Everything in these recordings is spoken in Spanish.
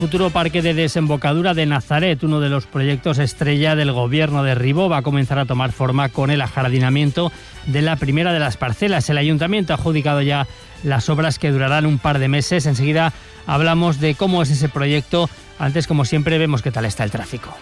Futuro parque de desembocadura de Nazaret, uno de los proyectos estrella del gobierno de Ribó, va a comenzar a tomar forma con el ajardinamiento de la primera de las parcelas. El ayuntamiento ha adjudicado ya las obras que durarán un par de meses. Enseguida hablamos de cómo es ese proyecto. Antes, como siempre, vemos qué tal está el tráfico.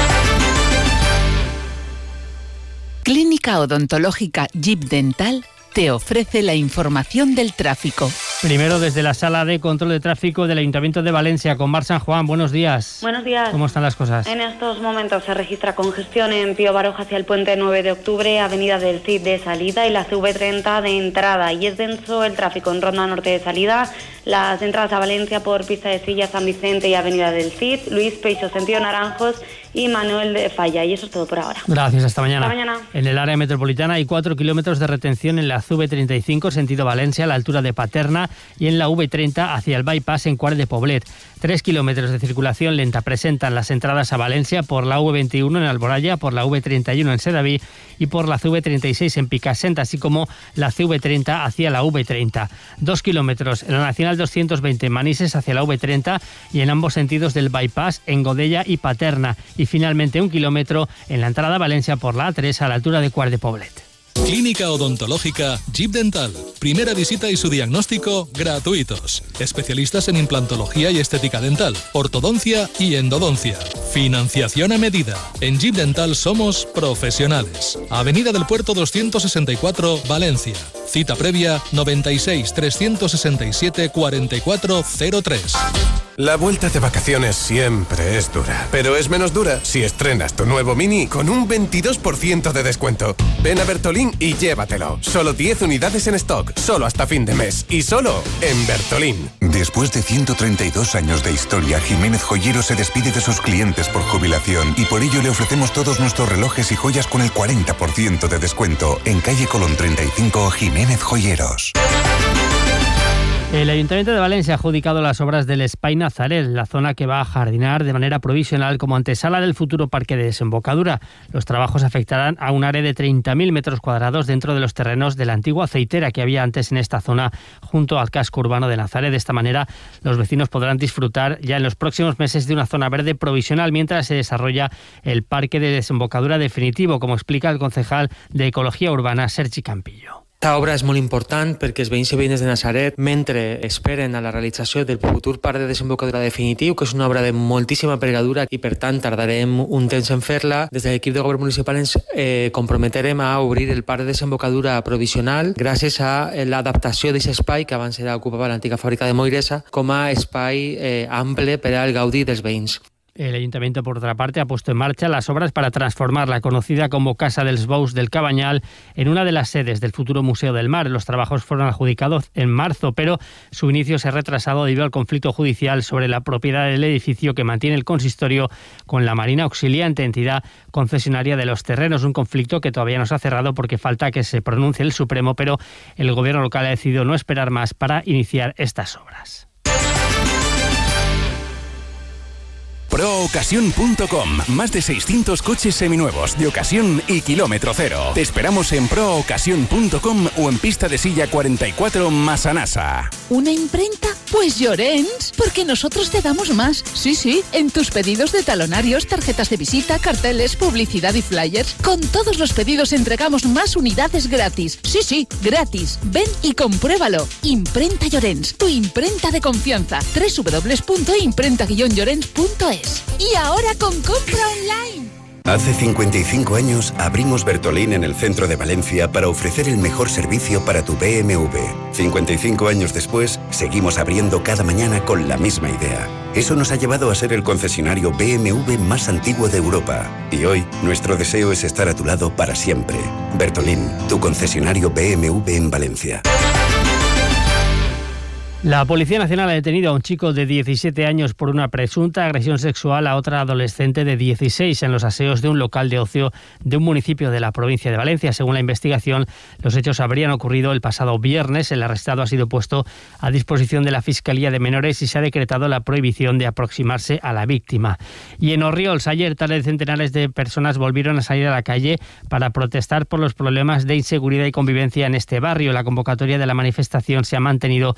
Clínica Odontológica Jeep Dental te ofrece la información del tráfico. Primero, desde la Sala de Control de Tráfico del Ayuntamiento de Valencia, con Mar San Juan. Buenos días. Buenos días. ¿Cómo están las cosas? En estos momentos se registra congestión en Pío Baroja hacia el puente 9 de octubre, Avenida del Cid de salida y la CV30 de entrada. Y es denso el tráfico en Ronda Norte de salida, las entradas a Valencia por Pista de Silla, San Vicente y Avenida del Cid, Luis Peixo, sentido Naranjos y Manuel de Falla. Y eso es todo por ahora. Gracias, hasta mañana. Hasta mañana. En el área metropolitana hay 4 kilómetros de retención en la CV35, sentido Valencia, a la altura de Paterna, y en la V30 hacia el bypass en Quart de Poblet. 3 kilómetros de circulación lenta presentan las entradas a Valencia por la V21 en Alboraya, por la V31 en Sedaví y por la CV36 en Picassent, así como la CV30 hacia la V30. 2 kilómetros en la Nacional 220 en Manises hacia la V30 y en ambos sentidos del bypass en Godella y Paterna. Y finalmente 1 kilómetro en la entrada a Valencia por la A3 a la altura de Quart de Poblet. Clínica Odontológica Jeep Dental. Primera visita y su diagnóstico gratuitos. Especialistas en implantología y estética dental, ortodoncia y endodoncia. Financiación a medida. En Jeep Dental somos profesionales. Avenida del Puerto 264, Valencia. Cita previa 96 367 4403. La vuelta de vacaciones siempre es dura, pero es menos dura si estrenas tu nuevo Mini con un 22% de descuento. Ven a Bertolín y llévatelo. Solo 10 unidades en stock, solo hasta fin de mes y solo en Bertolín. Después de 132 años de historia, Jiménez Joyeros se despide de sus clientes por jubilación y por ello le ofrecemos todos nuestros relojes y joyas con el 40% de descuento en calle Colón 35, Jiménez Joyeros. El Ayuntamiento de Valencia ha adjudicado las obras del Espai Nazaret, la zona que va a jardinar de manera provisional como antesala del futuro parque de desembocadura. Los trabajos afectarán a un área de 30.000 metros cuadrados dentro de los terrenos de la antigua aceitera que había antes en esta zona junto al casco urbano de Nazaret. De esta manera, los vecinos podrán disfrutar ya en los próximos meses de una zona verde provisional mientras se desarrolla el parque de desembocadura definitivo, como explica el concejal de Ecología Urbana, Sergi Campillo. Esta obra és molt important perquè els veïns i veïnes de Nazaret, mentre esperen a la realització del futur parc de desembocadura definitiu, que és una obra de moltíssima envergadura i per tant tardarem un temps en fer-la, des de l'equip de govern municipal ens comprometerem a obrir el parc de desembocadura provisional gràcies a l'adaptació d'aquest espai que abans ocupava l'antiga fàbrica de Moiresa com a espai ample per al gaudi dels veïns. El Ayuntamiento, por otra parte, ha puesto en marcha las obras para transformar la conocida como Casa dels Bous del Cabanyal en una de las sedes del futuro Museo del Mar. Los trabajos fueron adjudicados en marzo, pero su inicio se ha retrasado debido al conflicto judicial sobre la propiedad del edificio que mantiene el consistorio con la Marina Auxiliante, entidad concesionaria de los terrenos. Un conflicto que todavía no se ha cerrado porque falta que se pronuncie el Supremo, pero el gobierno local ha decidido no esperar más para iniciar estas obras. ProOcasión.com. Más de 600 coches seminuevos de ocasión y kilómetro cero. Te esperamos en ProOcasión.com o en Pista de Silla 44 Massanassa. ¿Una imprenta? Pues Llorens, porque nosotros te damos más. Sí, en tus pedidos de talonarios, tarjetas de visita, carteles, publicidad y flyers. Con todos los pedidos entregamos más unidades gratis. Sí, gratis. Ven y compruébalo. Imprenta Llorens, tu imprenta de confianza. www.imprenta-llorens.es. Y ahora con compra online. Hace 55 años abrimos Bertolín en el centro de Valencia para ofrecer el mejor servicio para tu BMW. 55 años después, seguimos abriendo cada mañana con la misma idea. Eso nos ha llevado a ser el concesionario BMW más antiguo de Europa. Y hoy, nuestro deseo es estar a tu lado para siempre. Bertolín, tu concesionario BMW en Valencia. La Policía Nacional ha detenido a un chico de 17 años por una presunta agresión sexual a otra adolescente de 16 en los aseos de un local de ocio de un municipio de la provincia de Valencia. Según la investigación, los hechos habrían ocurrido el pasado viernes. El arrestado ha sido puesto a disposición de la Fiscalía de Menores y se ha decretado la prohibición de aproximarse a la víctima. Y en Orriols, ayer tarde, centenares de personas volvieron a salir a la calle para protestar por los problemas de inseguridad y convivencia en este barrio. La convocatoria de la manifestación se ha mantenido a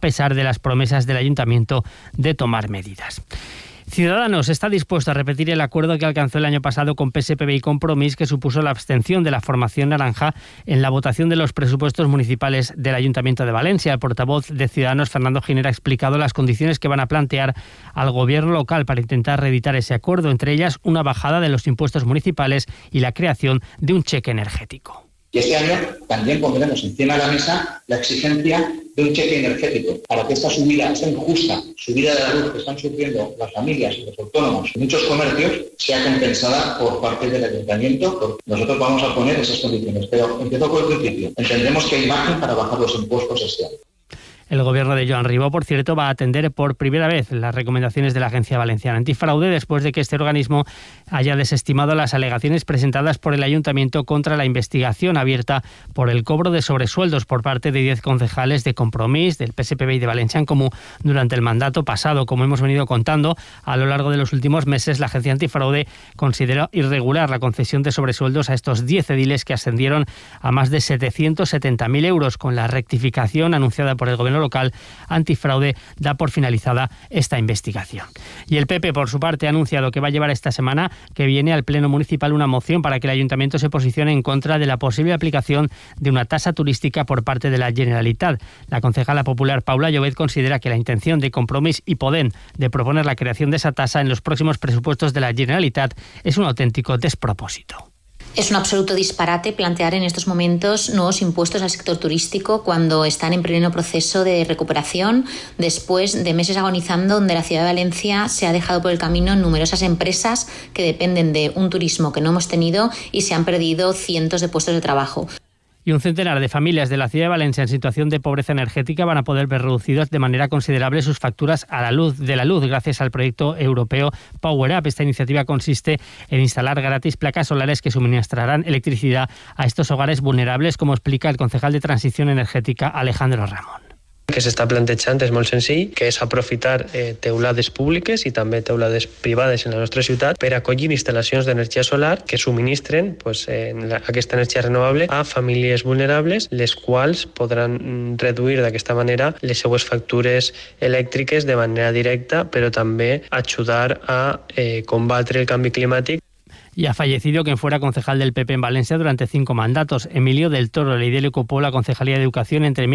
pesar de las promesas del Ayuntamiento de tomar medidas. Ciudadanos está dispuesto a repetir el acuerdo que alcanzó el año pasado con PSPB y Compromís, que supuso la abstención de la formación naranja en la votación de los presupuestos municipales del Ayuntamiento de Valencia. El portavoz de Ciudadanos, Fernando Giner, ha explicado las condiciones que van a plantear al gobierno local para intentar reeditar ese acuerdo, entre ellas una bajada de los impuestos municipales y la creación de un cheque energético. Y este año también pondremos encima de la mesa la exigencia de un cheque energético para que esta subida, esta injusta subida de la luz que están sufriendo las familias y los autónomos y muchos comercios, sea compensada por parte del Ayuntamiento. Nosotros vamos a poner esas condiciones, pero empiezo por el principio. Entendemos que hay margen para bajar los impuestos este año. El gobierno de Joan Ribó, por cierto, va a atender por primera vez las recomendaciones de la Agencia Valenciana Antifraude después de que este organismo haya desestimado las alegaciones presentadas por el Ayuntamiento contra la investigación abierta por el cobro de sobresueldos por parte de 10 concejales de Compromís, del PSPB y de Valencia en Comú durante el mandato pasado. Como hemos venido contando, a lo largo de los últimos meses, la Agencia Antifraude consideró irregular la concesión de sobresueldos a estos 10 ediles que ascendieron a más de 770.000 euros. Con la rectificación anunciada por el gobierno local, Antifraude da por finalizada esta investigación. Y el PP, por su parte, ha anunciado que va a llevar esta semana que viene al Pleno Municipal una moción para que el Ayuntamiento se posicione en contra de la posible aplicación de una tasa turística por parte de la Generalitat. La concejala popular Paula Llobet considera que la intención de Compromís y Podem de proponer la creación de esa tasa en los próximos presupuestos de la Generalitat es un auténtico despropósito. Es un absoluto disparate plantear en estos momentos nuevos impuestos al sector turístico cuando están en pleno proceso de recuperación después de meses agonizando, donde la ciudad de Valencia se ha dejado por el camino numerosas empresas que dependen de un turismo que no hemos tenido y se han perdido cientos de puestos de trabajo. Y un centenar de familias de la ciudad de Valencia en situación de pobreza energética van a poder ver reducidas de manera considerable sus facturas a la luz gracias al proyecto europeo Power Up. Esta iniciativa consiste en instalar gratis placas solares que suministrarán electricidad a estos hogares vulnerables, como explica el concejal de Transición Energética Alejandro Ramón. Que s'està plantejant és molt senzill, que és aprofitar teulades públiques i també teulades privades en la nostra ciutat per acollir instal·lacions d'energia solar que subministren aquesta energia renovable a famílies vulnerables, les quals podran reduir d'aquesta manera les seues factures elèctriques de manera directa, però també ajudar a combatre el canvi climàtic. Y ha fallecido quien fuera concejal del PP en Valencia durante 5 mandatos. Emilio del Toro. La idea le ocupó la Concejalía de Educación entre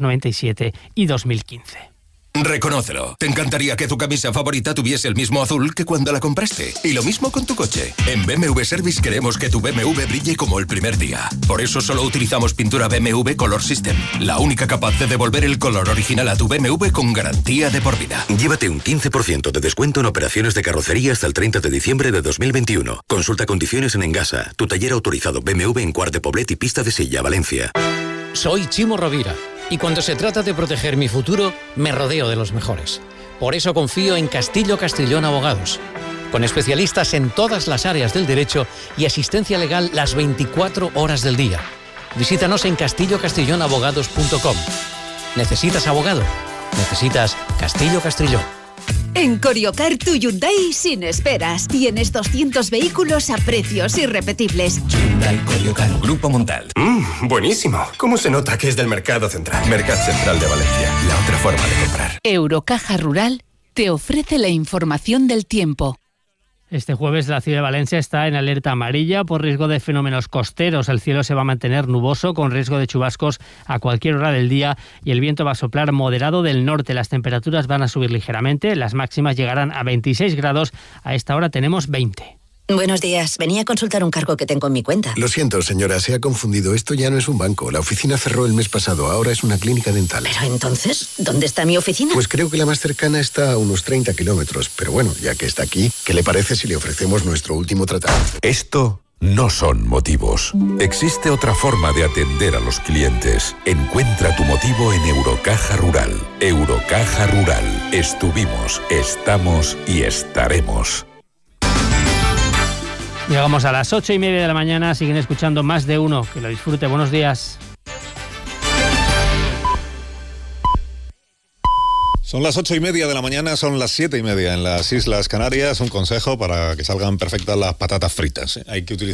1997 y 2015. Reconócelo. Te encantaría que tu camisa favorita tuviese el mismo azul que cuando la compraste. Y lo mismo con tu coche. En BMW Service queremos que tu BMW brille como el primer día. Por eso solo utilizamos pintura BMW Color System, la única capaz de devolver el color original a tu BMW con garantía de por vida. Llévate un 15% de descuento en operaciones de carrocería hasta el 30 de diciembre de 2021. Consulta condiciones en Engasa, tu taller autorizado BMW en Quart de Poblet y Pista de Silla, Valencia. Soy Chimo Rovira. Y cuando se trata de proteger mi futuro, me rodeo de los mejores. Por eso confío en Castillo Castrillón Abogados, con especialistas en todas las áreas del derecho y asistencia legal las 24 horas del día. Visítanos en castillocastrillónabogados.com. ¿Necesitas abogado? Necesitas Castillo Castrillón. En Coriocar tu Hyundai sin esperas. Tienes 200 vehículos a precios irrepetibles. Hyundai Coriocar. Grupo Montal. Buenísimo. ¿Cómo se nota que es del Mercado Central? Mercat Central de Valencia. La otra forma de comprar. Eurocaja Rural te ofrece la información del tiempo. Este jueves la ciudad de Valencia está en alerta amarilla por riesgo de fenómenos costeros. El cielo se va a mantener nuboso con riesgo de chubascos a cualquier hora del día y el viento va a soplar moderado del norte. Las temperaturas van a subir ligeramente, las máximas llegarán a 26 grados. A esta hora tenemos 20. Buenos días. Venía a consultar un cargo que tengo en mi cuenta. Lo siento, señora, se ha confundido. Esto ya no es un banco. La oficina cerró el mes pasado. Ahora es una clínica dental. Pero entonces, ¿dónde está mi oficina? Pues creo que la más cercana está a unos 30 kilómetros. Pero bueno, ya que está aquí, ¿qué le parece si le ofrecemos nuestro último tratamiento? Esto no son motivos. Existe otra forma de atender a los clientes. Encuentra tu motivo en Eurocaja Rural. Eurocaja Rural. Estuvimos, estamos y estaremos. Llegamos a las 8:30 de la mañana, siguen escuchando Más de Uno. Que lo disfrute, buenos días. Son las 8:30 de la mañana, son las 7:30 en las Islas Canarias. Un consejo para que salgan perfectas las patatas fritas. Hay que utilizar